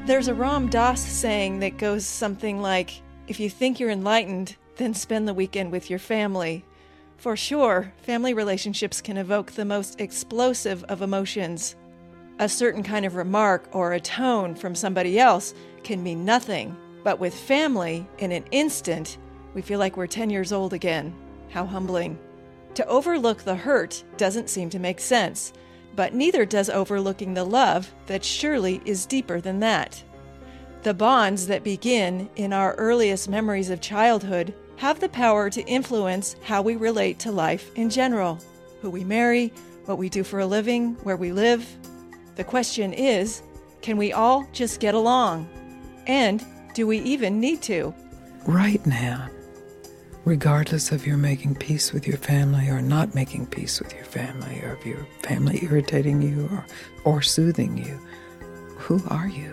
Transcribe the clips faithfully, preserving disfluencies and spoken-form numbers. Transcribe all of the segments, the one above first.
There's a Ram Dass saying that goes something like, if you think you're enlightened, then spend the weekend with your family. For sure, family relationships can evoke the most explosive of emotions. A certain kind of remark or a tone from somebody else can mean nothing, but with family, in an instant, we feel like we're ten years old again. How humbling. To overlook the hurt doesn't seem to make sense, but neither does overlooking the love that surely is deeper than that. The bonds that begin in our earliest memories of childhood have the power to influence how we relate to life in general, who we marry, what we do for a living, where we live. The question is, can we all just get along? And do we even need to? Right now, regardless of your making peace with your family or not making peace with your family, or of your family irritating you or, or soothing you, who are you?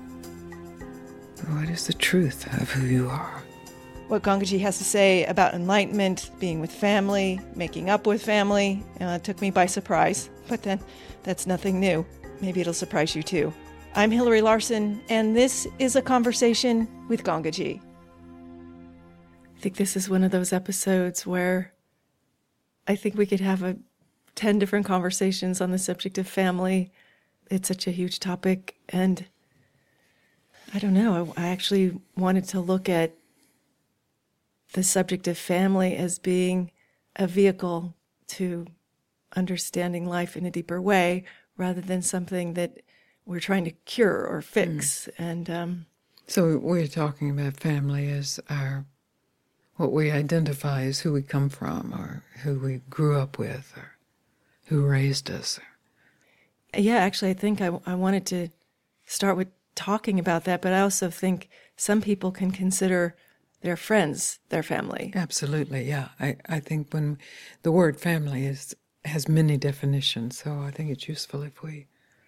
What is the truth of who you are? What Gangaji has to say about enlightenment, being with family, making up with family, uh, took me by surprise. But then, that's nothing new. Maybe it'll surprise you too. I'm Hillary Larson, and this is A Conversation with Gangaji. I think this is one of those episodes where I think we could have a ten different conversations on the subject of family. It's such a huge topic, and I don't know, I, I actually wanted to look at the subject of family as being a vehicle to understanding life in a deeper way, rather than something that we're trying to cure or fix. Mm. And um, so we're talking about family as our, what we identify as who we come from, or who we grew up with, or who raised us. Yeah, actually, I think I, I wanted to start with talking about that, but I also think some people can consider their friends their family. Absolutely, yeah. I, I think when the word family is has many definitions, so I think it's useful if we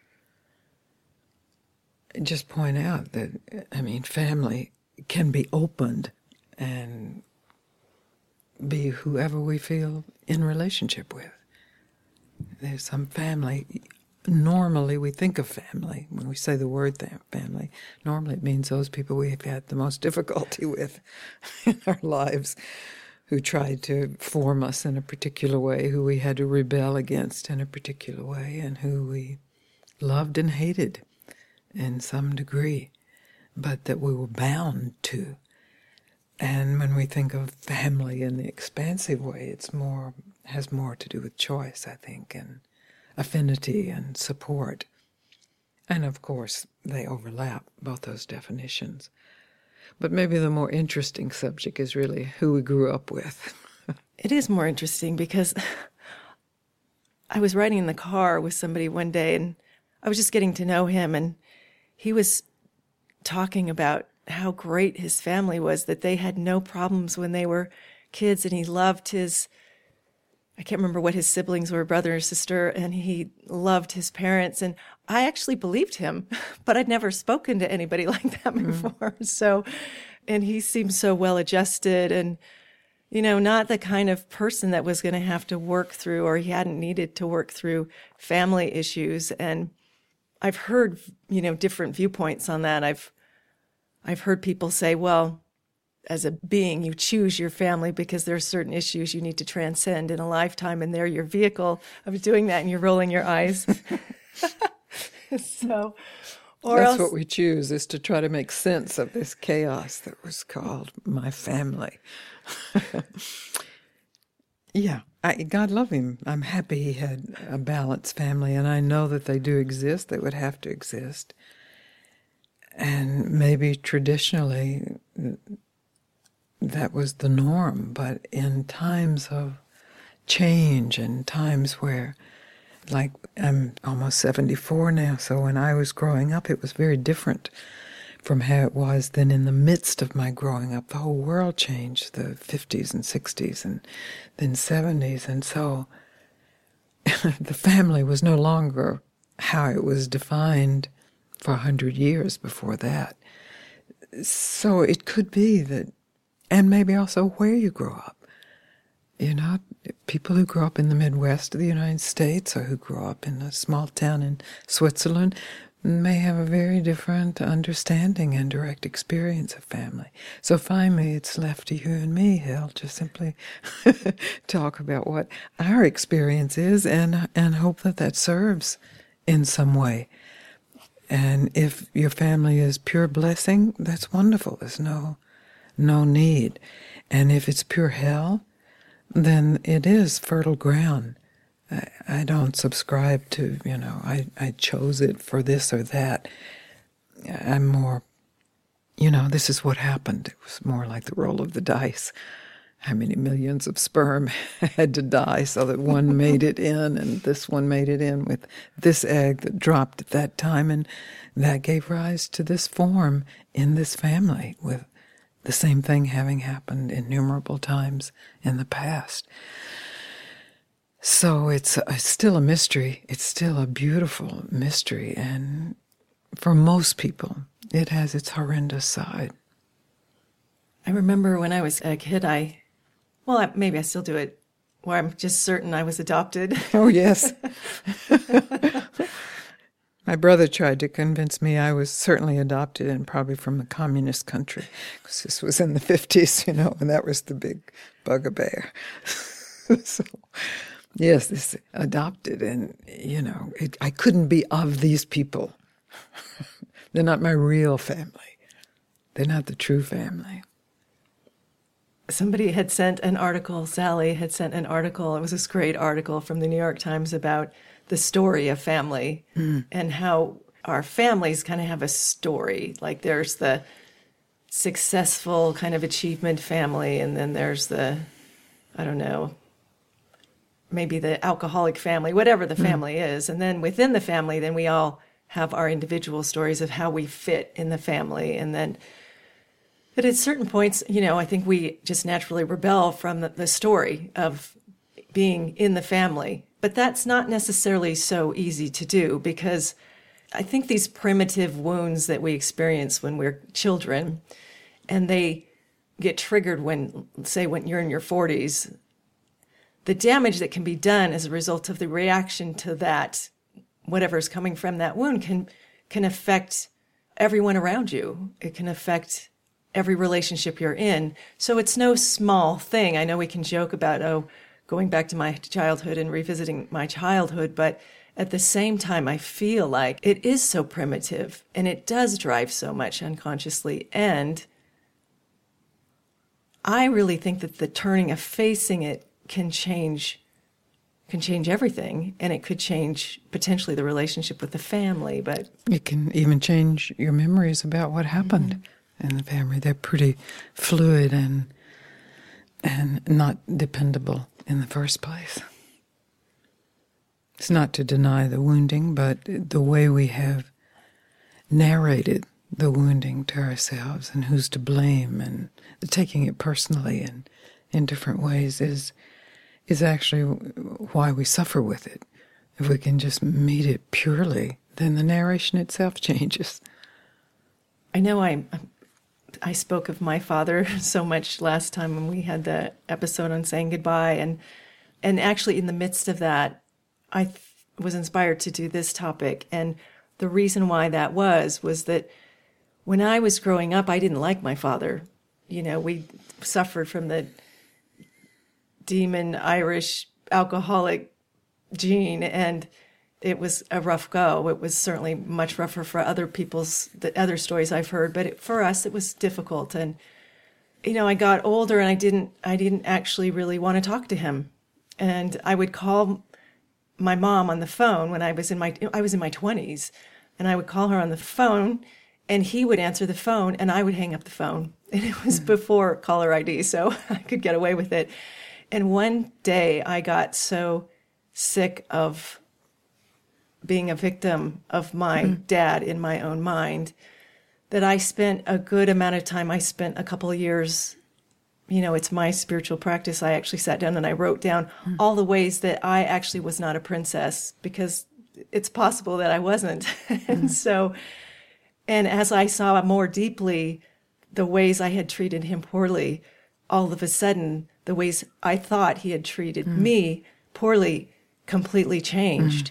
just point out that, I mean, family can be opened and be whoever we feel in relationship with. There's some family. Normally, we think of family. When we say the word family, normally it means those people we've had the most difficulty with in our lives, who tried to form us in a particular way, who we had to rebel against in a particular way, and who we loved and hated in some degree, but that we were bound to. And when we think of family in the expansive way, it's more has more to do with choice, I think, and affinity and support. And of course, they overlap, both those definitions. But maybe the more interesting subject is really who we grew up with. It is more interesting because I was riding in the car with somebody one day, and I was just getting to know him, and he was talking about how great his family was, that they had no problems when they were kids, and he loved his, I can't remember what his siblings were, brother or sister, and he loved his parents. And I actually believed him, but I'd never spoken to anybody like that before. Mm. So, and he seemed so well adjusted and, you know, not the kind of person that was going to have to work through, or he hadn't needed to work through family issues. And I've heard, you know, different viewpoints on that. I've, I've heard people say, well, as a being, you choose your family because there are certain issues you need to transcend in a lifetime, and they're your vehicle of doing that, and you're rolling your eyes. so, or That's else, what we choose, is to try to make sense of this chaos that was called my family. yeah, I, God love him. I'm happy he had a balanced family, and I know that they do exist. They would have to exist. And maybe traditionally that was the norm, but in times of change and times where, like, I'm almost seventy-four now, so when I was growing up, it was very different from how it was then in the midst of my growing up. The whole world changed, the fifties and sixties and then seventies, and so the family was no longer how it was defined for a hundred years before that. So it could be that, and maybe also where you grow up. You know, people who grow up in the Midwest of the United States, or who grow up in a small town in Switzerland, may have a very different understanding and direct experience of family. So finally, it's left to you and me, Hill, to simply talk about what our experience is and and hope that that serves in some way. And if your family is pure blessing, that's wonderful. There's no no need. And if it's pure hell, then it is fertile ground. I, I don't subscribe to, you know, I, I chose it for this or that. I'm more, you know, this is what happened. It was more like the roll of the dice. How many millions of sperm had to die so that one made it in, and this one made it in with this egg that dropped at that time, and that gave rise to this form in this family, with the same thing having happened innumerable times in the past. So it's, it's still a mystery. It's still a beautiful mystery. And for most people, it has its horrendous side. I remember when I was a kid, I, well, I, maybe I still do it, where I'm just certain I was adopted. Oh, yes. My brother tried to convince me I was certainly adopted, and probably from a communist country, because this was in the fifties, you know, and that was the big bugbear. So, yes, this adopted, and, you know, it, I couldn't be of these people. They're not my real family. They're not the true family. Somebody had sent an article, Sally had sent an article, it was this great article from the New York Times about the story of family mm. and how our families kind of have a story. Like there's the successful kind of achievement family, and then there's the, I don't know, maybe the alcoholic family, whatever the family mm. is. And then within the family, then we all have our individual stories of how we fit in the family. And then but at certain points, you know, I think we just naturally rebel from the, the story of being in the family. But that's not necessarily so easy to do, because I think these primitive wounds that we experience when we're children, and they get triggered when, say, when you're in your forties, the damage that can be done as a result of the reaction to that, whatever's coming from that wound, can can affect everyone around you. It can affect every relationship you're in. So it's no small thing. I know we can joke about, oh, going back to my childhood and revisiting my childhood, but at the same time, I feel like it is so primitive, and it does drive so much unconsciously. And I really think that the turning of facing it can change can change everything, and it could change potentially the relationship with the family. But it can even change your memories about what happened mm-hmm. in the family. They're pretty fluid and and not dependable in the first place. It's not to deny the wounding, but the way we have narrated the wounding to ourselves and who's to blame and taking it personally and in different ways is is actually why we suffer with it. If we can just meet it purely, then the narration itself changes. I know I I spoke of my father so much last time when we had the episode on saying goodbye, and and actually in the midst of that, I th- was inspired to do this topic. And the reason why that was, was that when I was growing up, I didn't like my father. You know, we suffered from the demon Irish alcoholic gene, and it was a rough go. It was certainly much rougher for other people's, the other stories I've heard, but it, for us, it was difficult. And, you know, I got older and I didn't, I didn't actually really want to talk to him. And I would call my mom on the phone when I was in my, I was in my twenties, and I would call her on the phone, and he would answer the phone and I would hang up the phone. And it was mm-hmm. before caller I D, so I could get away with it. And one day I got so sick of being a victim of my mm-hmm. dad in my own mind that I spent a good amount of time. I spent a couple of years, you know, it's my spiritual practice. I actually sat down and I wrote down mm-hmm. all the ways that I actually was not a princess, because it's possible that I wasn't. Mm-hmm. And so, and as I saw more deeply the ways I had treated him poorly, all of a sudden, the ways I thought he had treated mm. me poorly completely changed. Mm.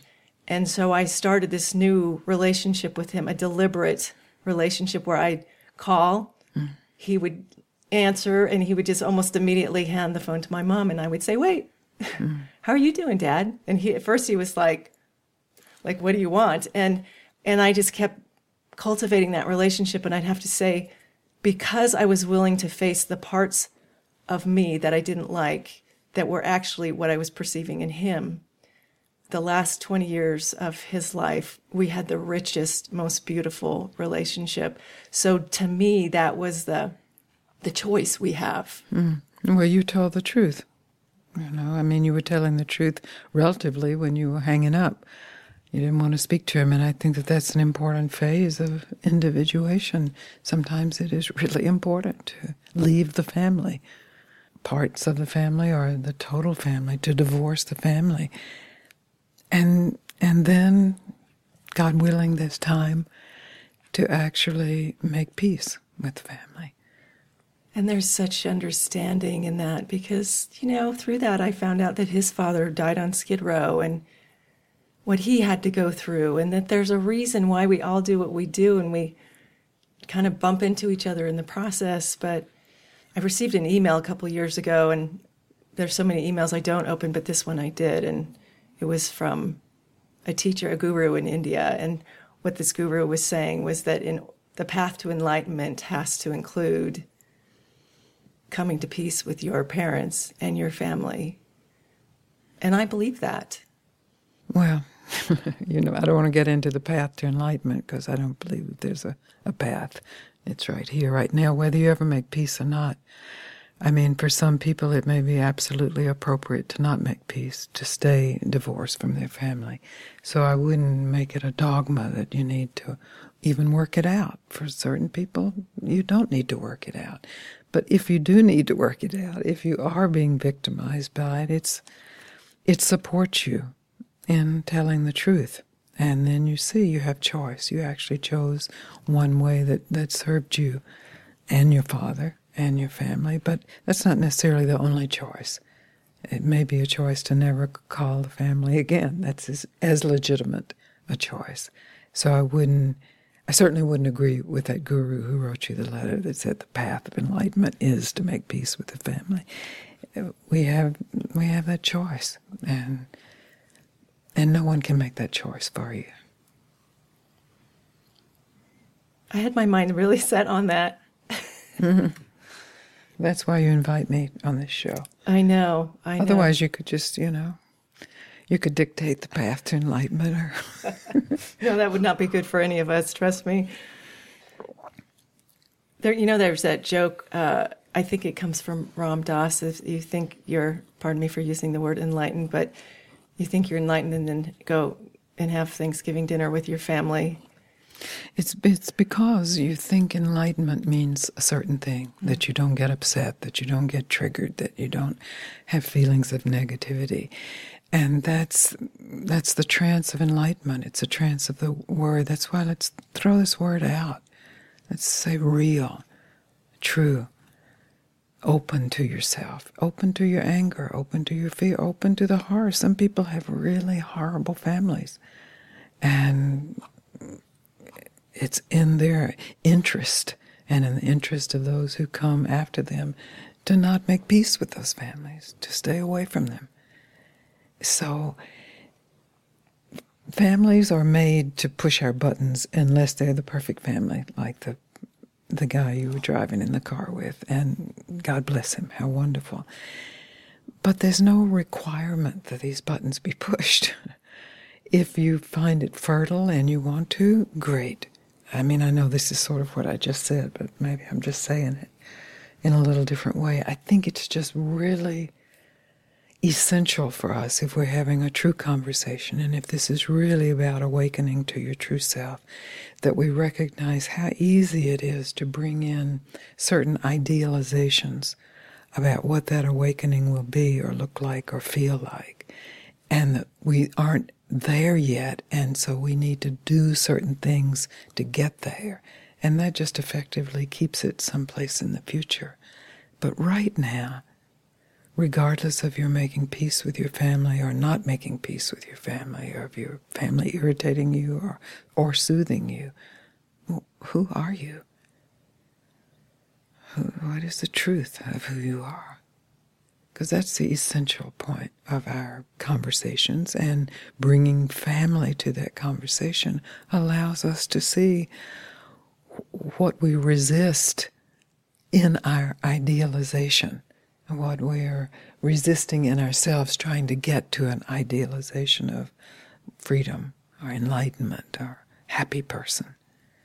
And so I started this new relationship with him, a deliberate relationship where I'd call, mm. he would answer, and he would just almost immediately hand the phone to my mom, and I would say, wait, mm. how are you doing, Dad? And he, at first he was like, like, what do you want? And and I just kept cultivating that relationship, and I'd have to say, because I was willing to face the parts of me that I didn't like, that were actually what I was perceiving in him, the last twenty years of his life, we had the richest, most beautiful relationship. So to me, that was the the choice we have. Mm. Well, you told the truth. You know, I mean, you were telling the truth relatively when you were hanging up. You didn't want to speak to him, and I think that that's an important phase of individuation. Sometimes it is really important to leave the family, parts of the family or the total family, to divorce the family. And and then, God willing, there's time to actually make peace with the family. And there's such understanding in that because, you know, through that I found out that his father died on Skid Row and what he had to go through, and that there's a reason why we all do what we do, and we kind of bump into each other in the process. But I received an email a couple of years ago, and there's so many emails I don't open, but this one I did, and it was from a teacher, a guru in India, and what this guru was saying was that in the path to enlightenment has to include coming to peace with your parents and your family. And I believe that. Well, you know, I don't want to get into the path to enlightenment because I don't believe that there's a, a path. It's right here, right now, whether you ever make peace or not. I mean, for some people, it may be absolutely appropriate to not make peace, to stay divorced from their family. So I wouldn't make it a dogma that you need to even work it out. For certain people, you don't need to work it out. But if you do need to work it out, if you are being victimized by it, it's it supports you in telling the truth. And then you see you have choice. You actually chose one way that, that served you and your father and your family, but that's not necessarily the only choice. It may be a choice to never call the family again. That's as, as legitimate a choice. So I wouldn't, I certainly wouldn't agree with that guru who wrote you the letter that said the path of enlightenment is to make peace with the family. We have, we have that choice, and and no one can make that choice for you. I had my mind really set on that. Mm-hmm. That's why you invite me on this show. I know, I know. Otherwise, you could just, you know, you could dictate the path to enlightenment. Or no, that would not be good for any of us, trust me. There, you know, there's that joke, uh, I think it comes from Ram Dass, if you think you're, pardon me for using the word enlightened, but you think you're enlightened and then go and have Thanksgiving dinner with your family. It's it's because you think enlightenment means a certain thing, mm-hmm. that you don't get upset, that you don't get triggered, that you don't have feelings of negativity. And that's that's the trance of enlightenment. It's a trance of the word. That's why let's throw this word out. Let's say real, true, open to yourself, open to your anger, open to your fear, open to the horror. Some people have really horrible families. And it's in their interest and in the interest of those who come after them to not make peace with those families, to stay away from them. So families are made to push our buttons unless they're the perfect family, like the the guy you were driving in the car with, and God bless him, how wonderful. But there's no requirement that these buttons be pushed. If you find it fertile and you want to, great. I mean, I know this is sort of what I just said, but maybe I'm just saying it in a little different way. I think it's just really essential for us, if we're having a true conversation, and if this is really about awakening to your true self, that we recognize how easy it is to bring in certain idealizations about what that awakening will be or look like or feel like, and that we aren't there yet, and so we need to do certain things to get there, and that just effectively keeps it someplace in the future. But right now, regardless of your making peace with your family or not making peace with your family, or of your family irritating you or, or soothing you. Who are you? Who, what is the truth of who you are? Because that's the essential point of our conversations, and bringing family to that conversation allows us to see what we resist in our idealization, what we're resisting in ourselves, trying to get to an idealization of freedom or enlightenment or happy person.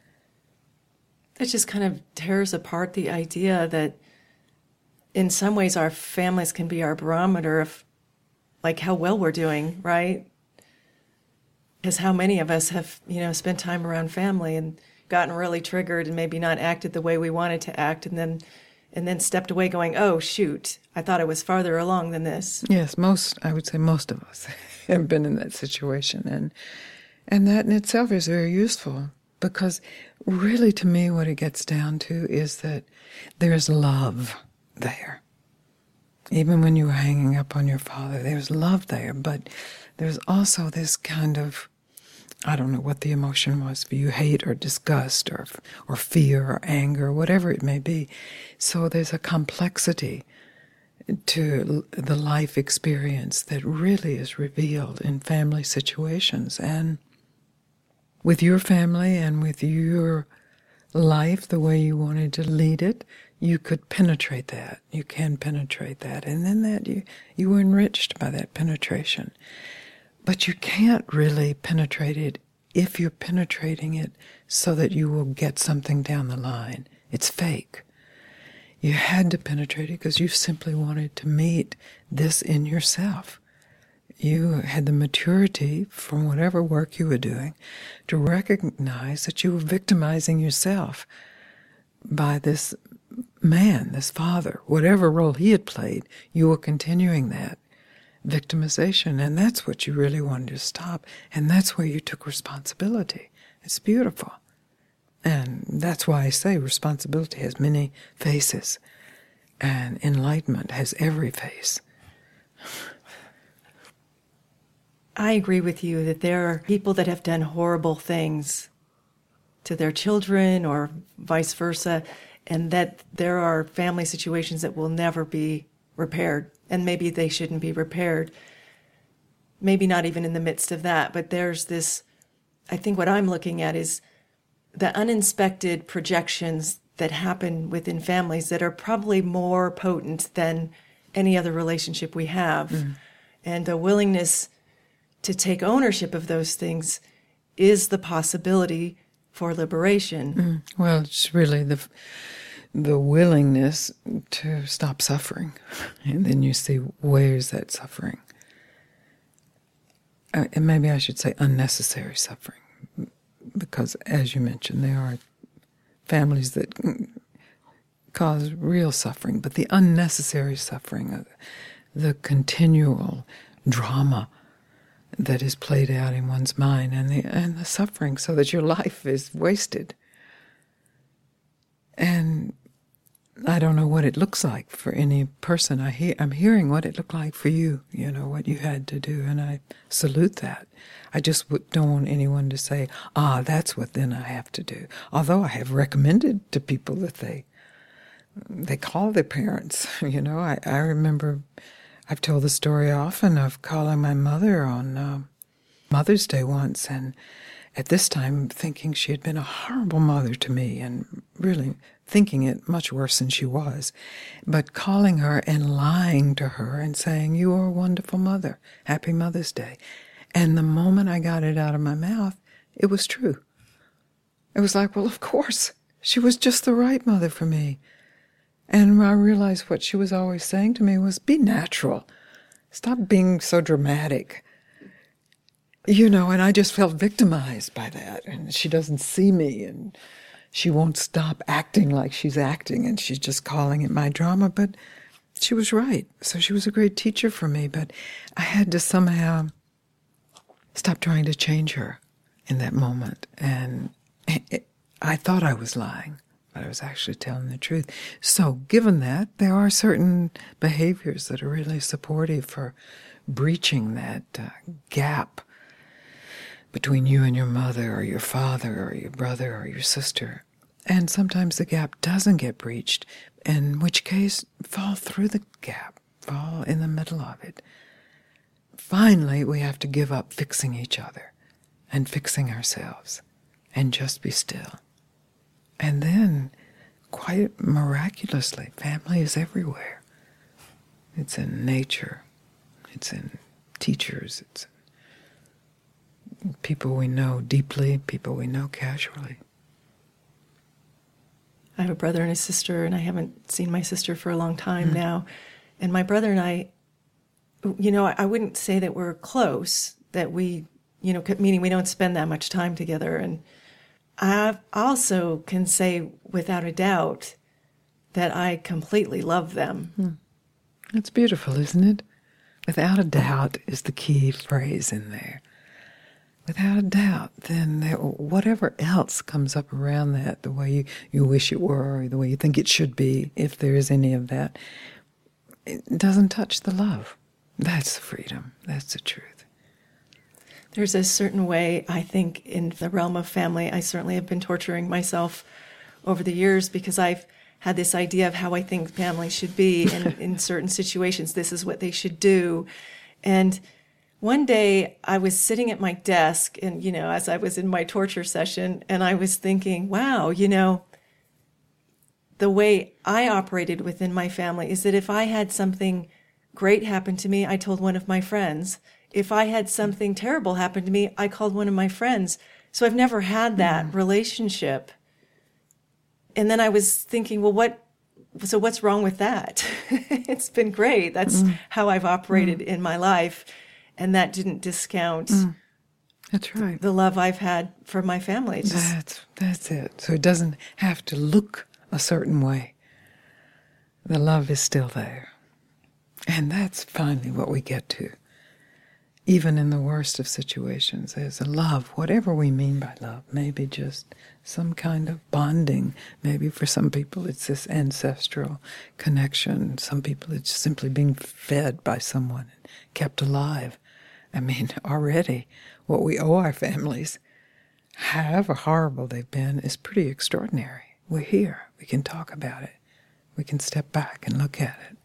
It just kind of tears apart the idea that in some ways our families can be our barometer of like how well we're doing, right? Because how many of us have, you know, spent time around family and gotten really triggered and maybe not acted the way we wanted to act, and then and then stepped away going, oh, shoot, I thought I was farther along than this. Yes, most, I would say most of us have been in that situation. And and that in itself is very useful, because really to me what it gets down to is that there's love there. Even when you were hanging up on your father, there's love there, but there's also this kind of, I don't know what the emotion was for you, hate or disgust or or fear or anger, whatever it may be. So there's a complexity to the life experience that really is revealed in family situations. And with your family and with your life, the way you wanted to lead it, you could penetrate that. You can penetrate that. And then that you, you were enriched by that penetration. But you can't really penetrate it if you're penetrating it so that you will get something down the line. It's fake. You had to penetrate it because you simply wanted to meet this in yourself. You had the maturity from whatever work you were doing to recognize that you were victimizing yourself by this man, this father. Whatever role he had played, you were continuing that victimization, and that's what you really wanted to stop, and that's where you took responsibility. It's beautiful. And that's why I say responsibility has many faces, and enlightenment has every face. I agree with you that there are people that have done horrible things to their children or vice versa, and that there are family situations that will never be repaired, and maybe they shouldn't be repaired. Maybe not even in the midst of that, but there's this, I think what I'm looking at is the uninspected projections that happen within families that are probably more potent than any other relationship we have. Mm. And the willingness to take ownership of those things is the possibility for liberation. Mm. Well, it's really the the willingness to stop suffering. And then you see, where's that suffering? Uh, and maybe I should say unnecessary suffering. Because, as you mentioned, there are families that cause real suffering, but the unnecessary suffering, the continual drama that is played out in one's mind, and the and the suffering, so that your life is wasted. And I don't know what it looks like for any person. I hear, I'm hearing what it looked like for you, you know, what you had to do, and I salute that. I just don't want anyone to say, ah, that's what then I have to do. Although I have recommended to people that they they call their parents. You know, I, I remember, I've told the story often of calling my mother on uh, Mother's Day once, and at this time thinking she had been a horrible mother to me, and really thinking it much worse than she was, but calling her and lying to her and saying, you are a wonderful mother, happy Mother's Day. And the moment I got it out of my mouth, it was true. It was like, well, of course, she was just the right mother for me. And I realized what she was always saying to me was, be natural. Stop being so dramatic. You know, and I just felt victimized by that. And she doesn't see me, and she won't stop acting like she's acting, and she's just calling it my drama. But she was right. So she was a great teacher for me. But I had to somehow stop trying to change her in that moment. And it, I thought I was lying, but I was actually telling the truth. So given that, there are certain behaviors that are really supportive for breaching that uh, gap between you and your mother or your father or your brother or your sister. And sometimes the gap doesn't get breached, in which case, fall through the gap, fall in the middle of it. Finally, we have to give up fixing each other and fixing ourselves and just be still. And then, quite miraculously, family is everywhere. It's in nature. It's in teachers. It's in people we know deeply, people we know casually. I have a brother and a sister, and I haven't seen my sister for a long time mm. now. And my brother and I, you know, I wouldn't say that we're close, that we, you know, meaning we don't spend that much time together. And I also can say without a doubt that I completely love them. Mm. That's beautiful, isn't it? Without a doubt is the key phrase in there. Without a doubt, then there, whatever else comes up around that, the way you, you wish it were, or the way you think it should be, if there is any of that, it doesn't touch the love. That's the freedom. That's the truth. There's a certain way, I think, in the realm of family, I certainly have been torturing myself over the years because I've had this idea of how I think family should be in, in certain situations. This is what they should do. And one day I was sitting at my desk and, you know, as I was in my torture session, and I was thinking, wow, you know, the way I operated within my family is that if I had something great happen to me, I told one of my friends. If I had something terrible happen to me, I called one of my friends. So I've never had that mm. relationship. And then I was thinking, well, what, so what's wrong with that? It's been great. That's mm. how I've operated mm. in my life. And that didn't discount mm. That's right. the love I've had for my family. Just, that's, that's it. So it doesn't have to look a certain way. The love is still there. And that's finally what we get to. Even in the worst of situations, there's a love, whatever we mean by love. Maybe just some kind of bonding. Maybe for some people it's this ancestral connection. Some people it's simply being fed by someone and kept alive. I mean, already what we owe our families, however horrible they've been, is pretty extraordinary. We're here. We can talk about it. We can step back and look at it.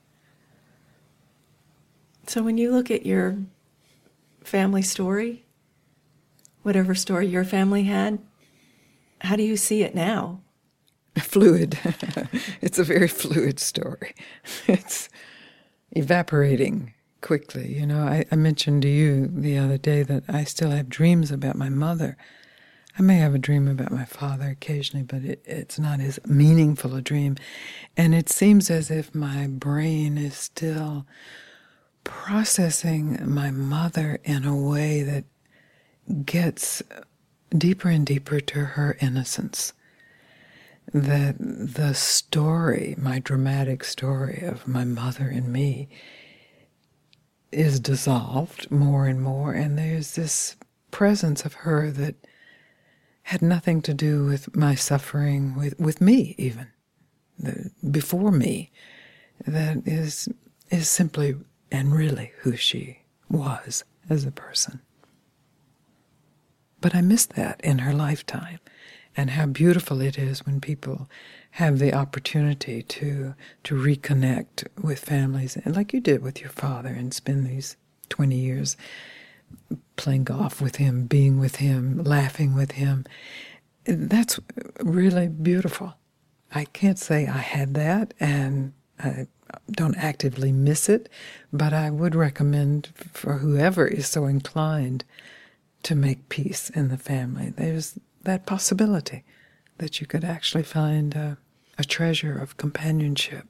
So when you look at your family story, whatever story your family had, how do you see it now? Fluid. It's a very fluid story. It's evaporating quickly. You know, I, I mentioned to you the other day that I still have dreams about my mother. I may have a dream about my father occasionally, but it, it's not as meaningful a dream. And it seems as if my brain is still processing my mother in a way that gets deeper and deeper to her innocence. That the story, my dramatic story of my mother and me, is dissolved more and more, and there's this presence of her that had nothing to do with my suffering, with, with me even, the, before me, that is is simply and really who she was as a person. But I missed that in her lifetime, and how beautiful it is when people have the opportunity to to reconnect with families, and like you did with your father, and spend these twenty years playing golf with him, being with him, laughing with him. That's really beautiful. I can't say I had that, and I don't actively miss it, but I would recommend for whoever is so inclined to make peace in the family, there's that possibility that you could actually find a, a treasure of companionship.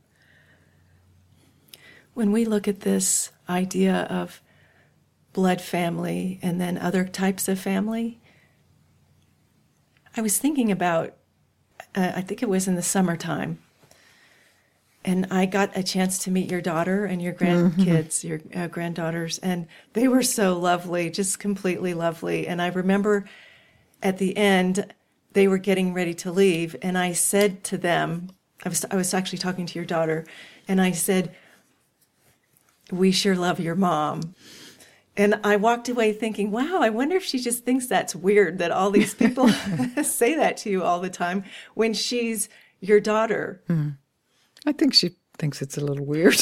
When we look at this idea of blood family and then other types of family, I was thinking about, uh, I think it was in the summertime, and I got a chance to meet your daughter and your grandkids, mm-hmm. your uh, granddaughters, and they were so lovely, just completely lovely. And I remember at the end, they were getting ready to leave, and I said to them, I was I was actually talking to your daughter, and I said, "We sure love your mom." And I walked away thinking, wow, I wonder if she just thinks that's weird that all these people say that to you all the time when she's your daughter. Mm. I think she thinks it's a little weird.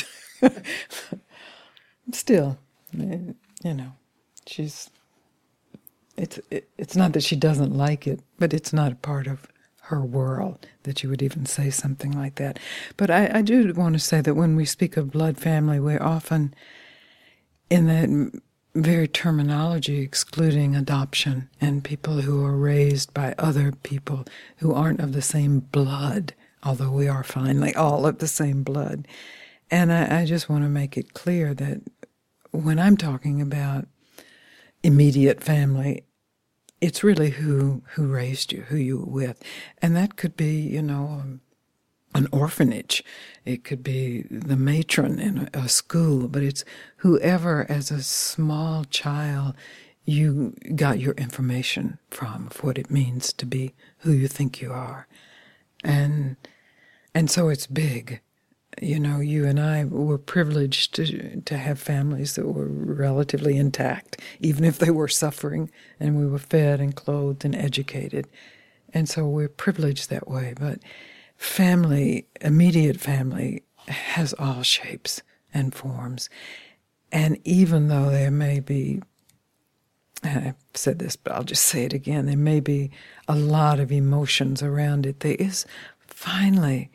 Still, you know, she's, it's, it, it's not that she doesn't like it, but it's not a part of her world that you would even say something like that. But I, I do want to say that when we speak of blood family, we're often in that very terminology excluding adoption and people who are raised by other people who aren't of the same blood, although we are finally all of the same blood. And I, I just want to make it clear that when I'm talking about immediate family, it's really who who raised you, who you were with. And that could be, you know, um, an orphanage. It could be the matron in a, a school, but it's whoever as a small child you got your information from, of what it means to be who you think you are. And and so it's big. You know, you and I were privileged to to have families that were relatively intact, even if they were suffering, and we were fed and clothed and educated. And so we're privileged that way. But family, immediate family, has all shapes and forms. And even though there may be, and I've said this, but I'll just say it again, there may be a lot of emotions around it, there is finally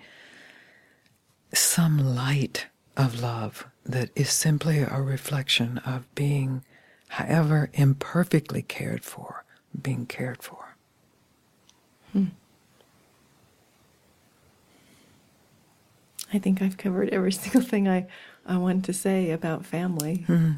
some light of love that is simply a reflection of being, however imperfectly cared for, being cared for. Hmm. I think I've covered every single thing I, I wanted to say about family. Mm-hmm.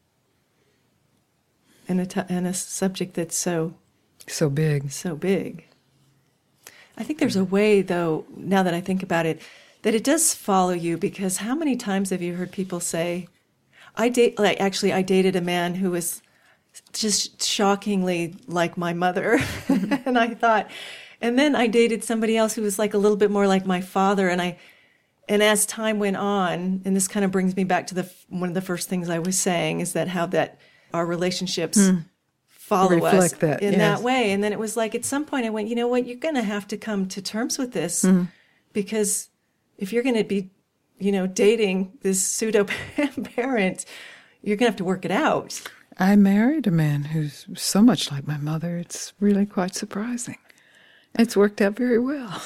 And a, t- and a subject that's so... So big. So big. I think there's a way, though, now that I think about it, that it does follow you, because how many times have you heard people say, I date, like, actually, I dated a man who was just shockingly like my mother. And I thought, and then I dated somebody else who was like a little bit more like my father. And I, And as time went on, and this kind of brings me back to the one of the first things I was saying, is that how that our relationships mm. follow Reflect us that, in yes. that way. And then it was like at some point I went, you know what, you're going to have to come to terms with this mm. because if you're going to be, you know, dating this pseudo parent, you're going to have to work it out. I married a man who's so much like my mother. It's really quite surprising. It's worked out very well.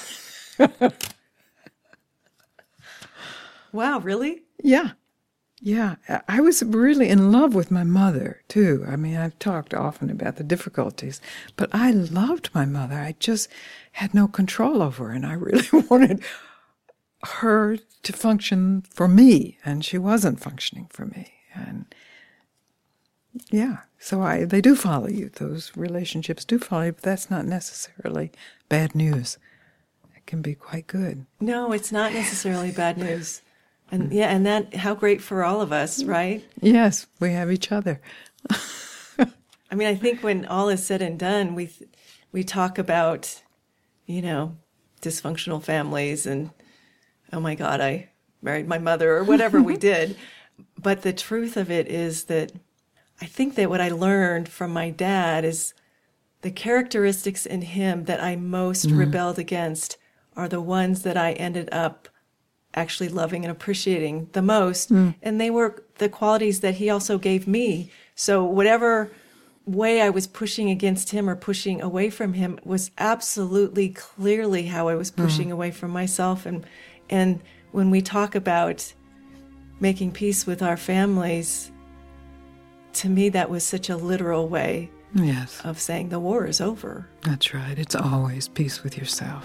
Wow, really? Yeah. Yeah. I was really in love with my mother, too. I mean, I've talked often about the difficulties, but I loved my mother. I just had no control over her, and I really wanted her to function for me, and she wasn't functioning for me. And yeah, so I they do follow you. Those relationships do follow you, but that's not necessarily bad news. It can be quite good. No, it's not necessarily bad news. And yeah, and that, how great for all of us, right? Yes, we have each other. I mean, I think when all is said and done, we we talk about, you know, dysfunctional families and, oh my God, I married my mother or whatever we did. But the truth of it is that I think that what I learned from my dad is the characteristics in him that I most mm. rebelled against are the ones that I ended up actually loving and appreciating the most. Mm. And they were the qualities that he also gave me. So whatever way I was pushing against him or pushing away from him was absolutely clearly how I was pushing mm. away from myself. And and when we talk about making peace with our families, to me that was such a literal way yes. of saying the war is over. That's right. It's always peace with yourself.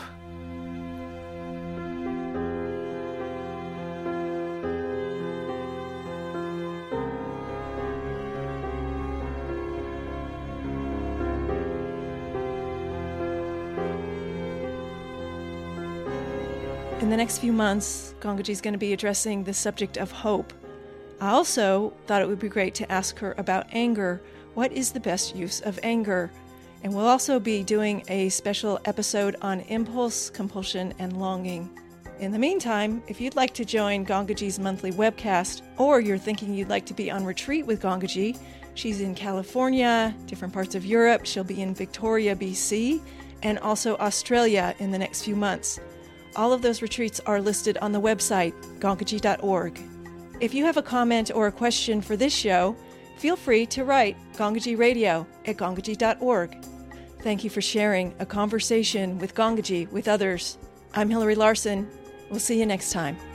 In the next few months, Gangaji is going to be addressing the subject of hope. I also thought it would be great to ask her about anger. What is the best use of anger? And we'll also be doing a special episode on impulse, compulsion, and longing. In the meantime, if you'd like to join Gangaji's monthly webcast, or you're thinking you'd like to be on retreat with Gangaji, she's in California, different parts of Europe. She'll be in Victoria, B C, and also Australia in the next few months. All of those retreats are listed on the website, gangaji dot org. If you have a comment or a question for this show, feel free to write Gangaji Radio at gangaji dot org. Thank you for sharing a conversation with Gangaji with others. I'm Hillary Larson. We'll see you next time.